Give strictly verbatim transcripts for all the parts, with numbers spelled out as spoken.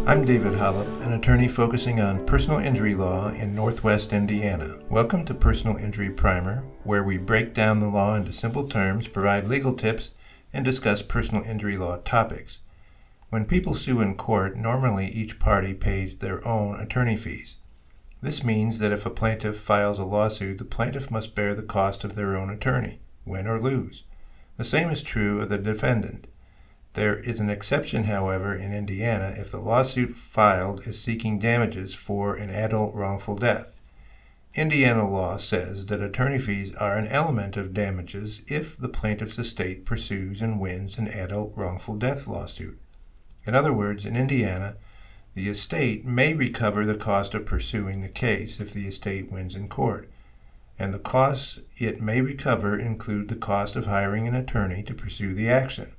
I'm David Hollop, an attorney focusing on personal injury law in Northwest Indiana. Welcome to Personal Injury Primer, where we break down the law into simple terms, provide legal tips, and discuss personal injury law topics. When people sue in court, normally each party pays their own attorney fees. This means that if a plaintiff files a lawsuit, the plaintiff must bear the cost of their own attorney, win or lose. The same is true of the defendant. There is an exception, however, in Indiana if the lawsuit filed is seeking damages for an adult wrongful death. Indiana law says that attorney fees are an element of damages if the plaintiff's estate pursues and wins an adult wrongful death lawsuit. In other words, in Indiana, the estate may recover the cost of pursuing the case if the estate wins in court, and the costs it may recover include the cost of hiring an attorney to pursue the action.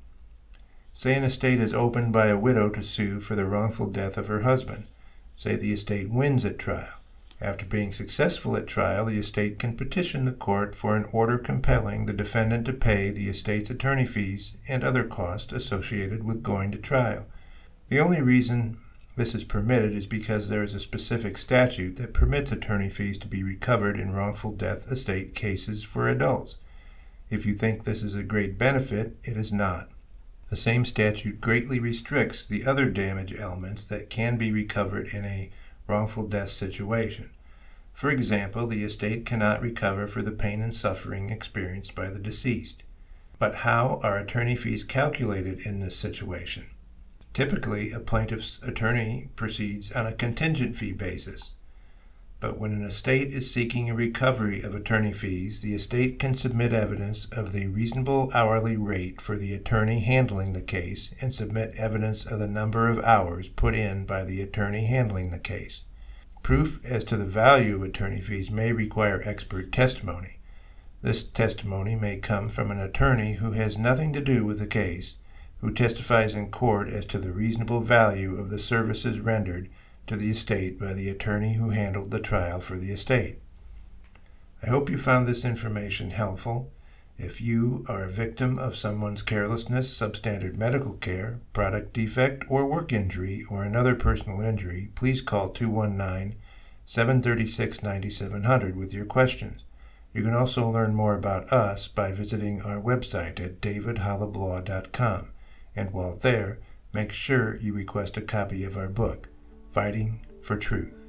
Say an estate is opened by a widow to sue for the wrongful death of her husband. Say the estate wins at trial. After being successful at trial, the estate can petition the court for an order compelling the defendant to pay the estate's attorney fees and other costs associated with going to trial. The only reason this is permitted is because there is a specific statute that permits attorney fees to be recovered in wrongful death estate cases for adults. If you think this is a great benefit, it is not. The same statute greatly restricts the other damage elements that can be recovered in a wrongful death situation. For example, the estate cannot recover for the pain and suffering experienced by the deceased. But how are attorney fees calculated in this situation? Typically, a plaintiff's attorney proceeds on a contingent fee basis. But when an estate is seeking a recovery of attorney fees, the estate can submit evidence of the reasonable hourly rate for the attorney handling the case and submit evidence of the number of hours put in by the attorney handling the case. Proof as to the value of attorney fees may require expert testimony. This testimony may come from an attorney who has nothing to do with the case, who testifies in court as to the reasonable value of the services rendered to the estate by the attorney who handled the trial for the estate. I hope you found this information helpful. If you are a victim of someone's carelessness, substandard medical care, product defect, or work injury, or another personal injury, please call two one nine, seven three six, nine seven zero zero with your questions. You can also learn more about us by visiting our website at david hollop law dot com. And while there, make sure you request a copy of our book, Fighting for Truth.